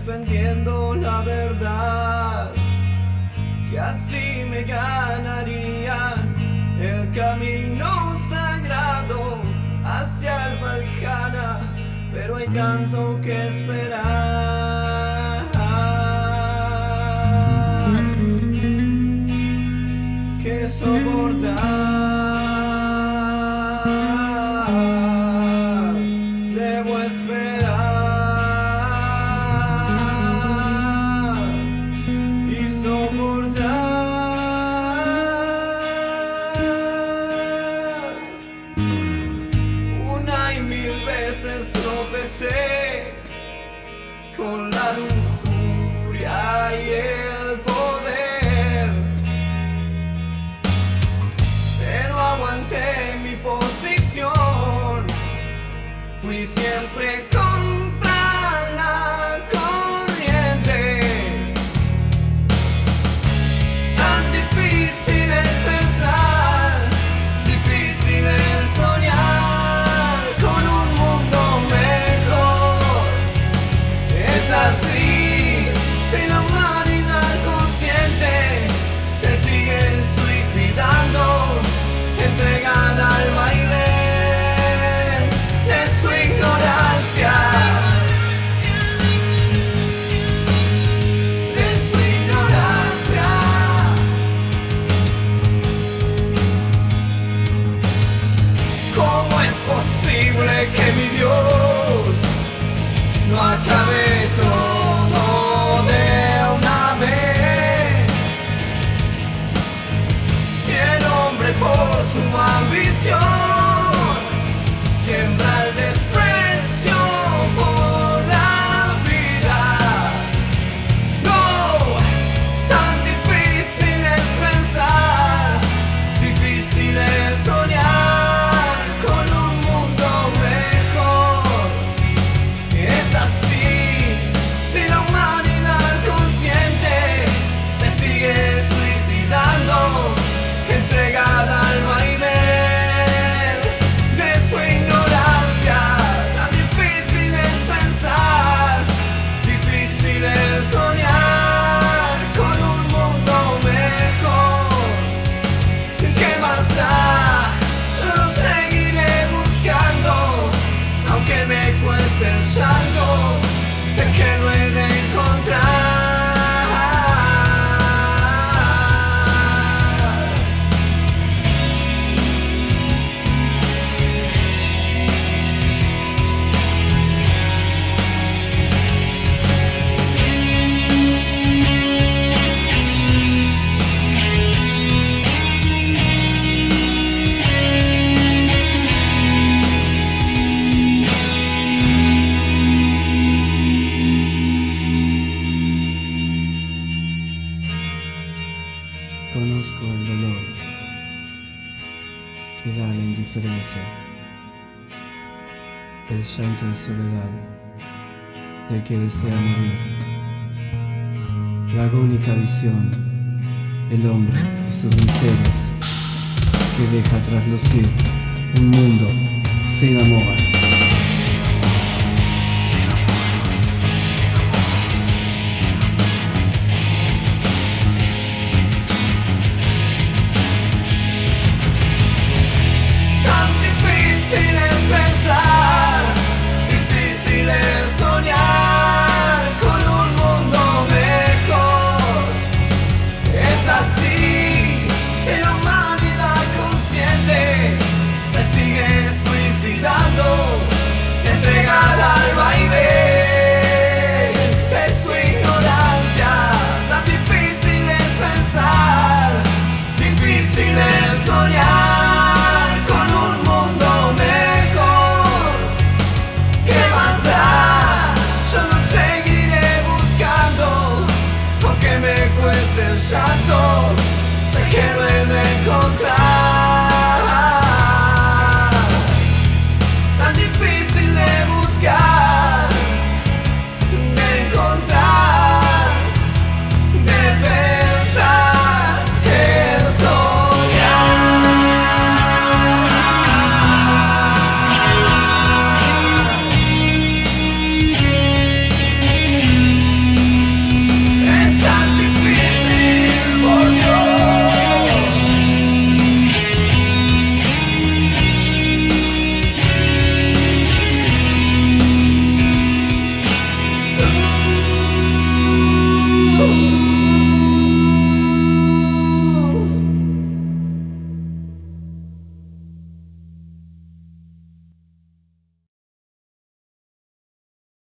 defendiendo la verdad, que así me ganaría el camino sagrado hacia el Valhalla, pero hay tanto que esperar, que soportar. Debo esperar y soportar. Una y mil veces tropecé con la lujuria y el poder, pero aguanté mi posición. Fui siempre contra la corriente. Tan difícil es pensar, difícil es soñar con un mundo mejor. Es así, si la humanidad consciente se sigue suicidando, entregada al baile de su ignorancia, de su ignorancia. ¿Cómo es posible que mi Dios no acabe todo de una vez? Si el hombre por su ambición siembra el desprecio por la vida. No, tan difícil es pensar, difícil es soñar con un mundo mejor. Es así, si la humanidad consciente se sigue suicidando, entregada al baile de su ignorancia. Tan difícil es pensar, difícil es soñar con un mundo mejor. ¿Qué más da? Yo lo seguiré buscando, aunque me cueste el llanto, sé que lo he de encontrar. Conozco el dolor que da la indiferencia, el llanto en soledad del que desea morir, la agónica visión del hombre y sus miserias que deja traslucir un mundo sin amor. Difícil es pensar, difícil es soñar con un mundo mejor. Es así, si la humanidad consciente se sigue suicidando, entregada al baile de su ignorancia. Tan difícil es pensar, difícil es soñar. El llanto, sé que lo he de encontrar.